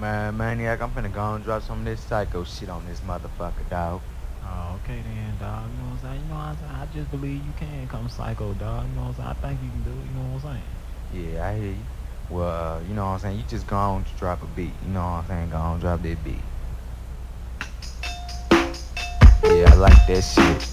Man, Maniac, I'm finna go and drop some of this psycho shit on this motherfucker, dog. Oh, okay then, dog. You know what I'm saying? You know what I'm saying? I just believe you can come psycho, dog. You know what I'm saying? I think you can do it. You know what I'm saying? Yeah, I hear you. Well, you know what I'm saying? You just go on to drop a beat. You know what I'm saying? Go on, drop that beat. Yeah, I like that shit.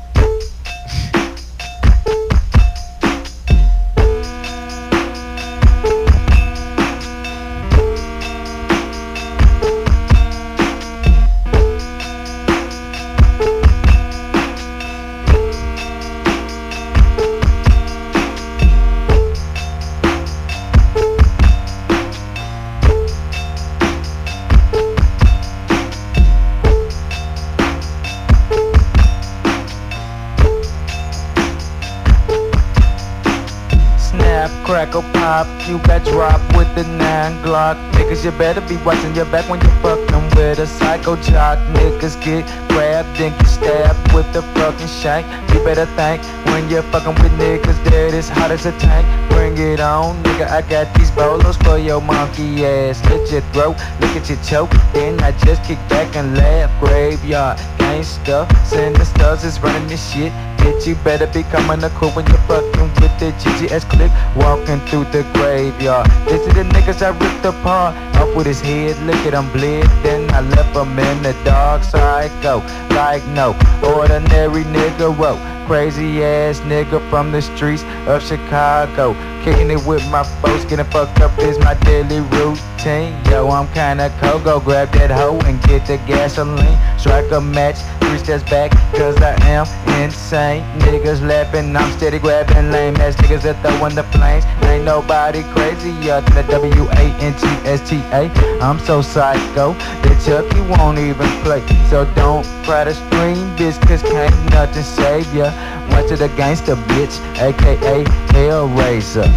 Snap, crackle, pop, you got dropped with the 9 Glock. Niggas, you better be watching your back when you fucking with a psycho jock. Niggas get grabbed and get stabbed with the fucking shank. You better think when you're fucking with niggas that is hot as a tank. Bring it on, nigga, I got these bolos for your monkey ass. Slit your throat, look at your choke, then I just kick back and laugh. Graveyard, gangsta, sinisters is running this shit. Bitch, you better be coming to cool when you're fucking with the GGS click. Walking through the graveyard. This is the niggas I ripped apart. Up with his head, look at him bleed. Then I left him in the dark psycho. Like no ordinary nigga wrote. Crazy ass nigga from the streets of Chicago. Kicking it with my folks, getting fucked up is my daily routine. Yo, I'm kinda cold, go grab that hoe and get the gasoline. Strike a match, 3 steps back, cause I am insane. Niggas laughing, I'm steady grabbing lame ass niggas that throwing the flames. Ain't nobody crazier than the WANGSTA. I'm so psycho that Chucky won't even play. So don't try to scream, bitch, cause can't nothing save ya. Went to the gangster bitch, aka Hellraiser.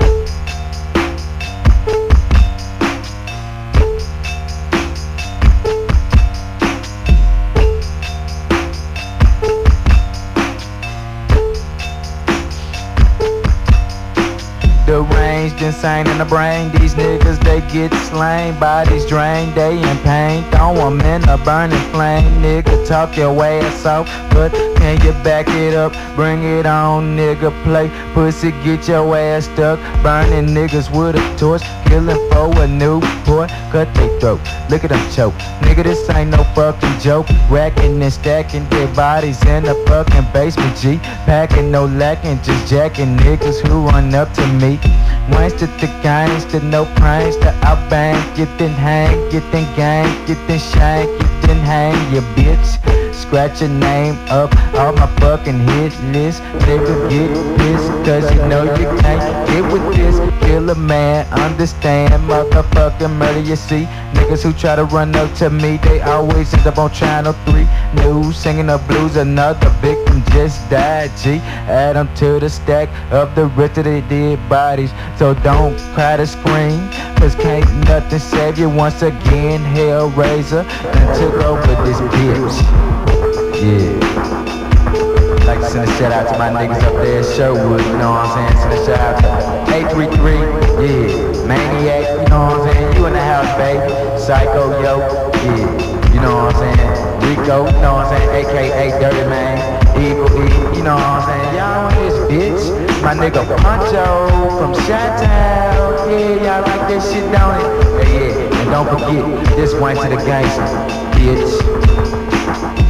Deranged, insane in the brain. These niggas, they get slain. Bodies drained, they in pain. Throw 'em in a burning flame. Nigga, talk your ass off, but can you back it up? Bring it on, nigga, play. Pussy, get your ass stuck. Burning niggas with a torch. Killing for a new boy. Cut they throat, look at them choke. Nigga, this ain't no fucking joke. Racking and stacking dead bodies in the fucking basement, G. Packing, no lacking, just jacking niggas who run up to me. Wasted the gangster, no prankster. I bang, get then hang, get then gang, get then shank, get then hang, you bitch. Scratch your name up on my fucking hit list. Nigga, get pissed, cause you know you can't get with this. Kill a man, understand, motherfucking murder, you see. Niggas who try to run up to me, they always end up on channel 3 news, singing the blues. Another victim just died, G. Add them to the stack of the rest of the dead bodies. So don't cry to scream, cause can't nothing save you. Once again, Hellraiser done took over this bitch. Yeah. Like to send a shout out to my niggas up there at Sherwood, you know what I'm saying? Send a shout out to 833, yeah. Maniac, you know what I'm saying? You in the house, baby. Psycho, yo, yeah. You know what I'm saying? Rico, you know what I'm saying? AKA Dirty Man. Eagle E, you know what I'm saying? Y'all on this bitch. My nigga Poncho from Chi-Town. Yeah, y'all like that shit, don't it? Yeah, yeah. And don't forget, this one to the gangster, bitch.